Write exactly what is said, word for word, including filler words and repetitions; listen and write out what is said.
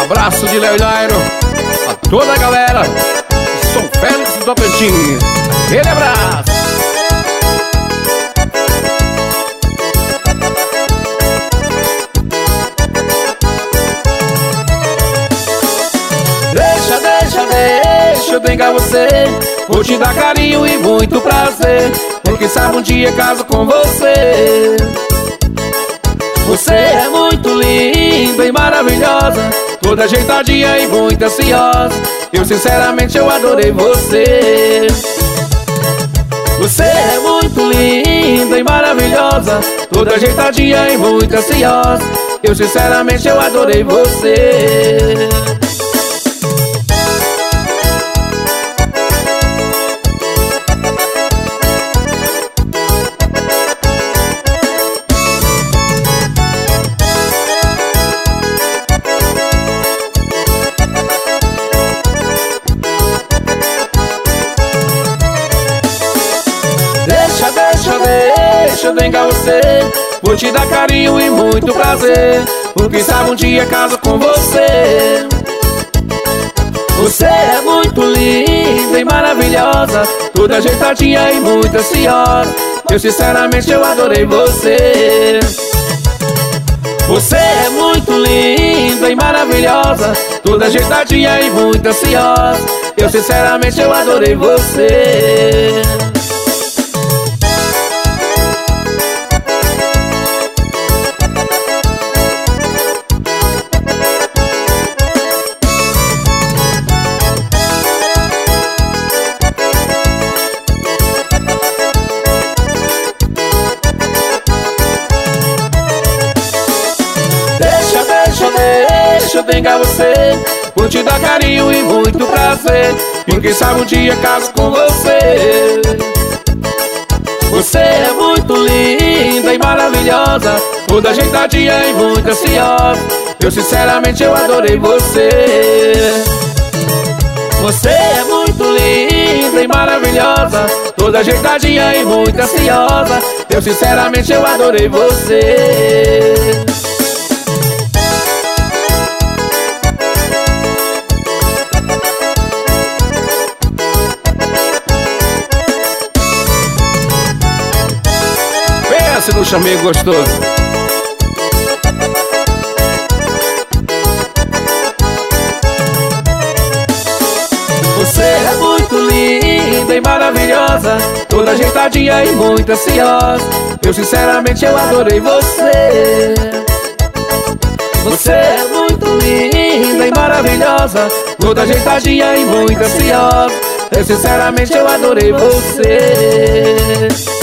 abraço de Léo e Jairo a toda a galera de São Félix do Tocantins. Aquele abraço. Deixa, deixa, deixa eu pegar você, vou te dar carinho e muito prazer, porque sabe um dia caso com você. Você é muito linda e maravilhosa, toda ajeitadinha e muito ansiosa. Eu sinceramente eu adorei você. Você é muito linda e maravilhosa, toda ajeitadinha e muito ansiosa. Eu sinceramente eu adorei você. Deixa, deixa, deixa eu dengar você, vou te dar carinho e muito prazer, porque sabe um dia caso com você. Você é muito linda e maravilhosa, toda ajeitadinha e muito ansiosa. Eu sinceramente eu adorei você. Você é muito linda e maravilhosa, toda ajeitadinha e muito ansiosa. Eu sinceramente eu adorei você. Deixa, deixa, deixa eu pegar você, vou te dar carinho e muito prazer, porque sabe um dia caso com você. Você é muito linda e maravilhosa, toda ajeitadinha e muito ansiosa. Eu sinceramente eu adorei você. Você é muito linda e maravilhosa, toda ajeitadinha e muito ansiosa. Eu sinceramente eu adorei você. Pense no chamego gostoso. Você é muito linda e maravilhosa, toda ajeitadinha e muito ansiosa. Eu sinceramente eu adorei você. Você é muito linda e maravilhosa, toda ajeitadinha e muito ansiosa. Eu sinceramente eu adorei você.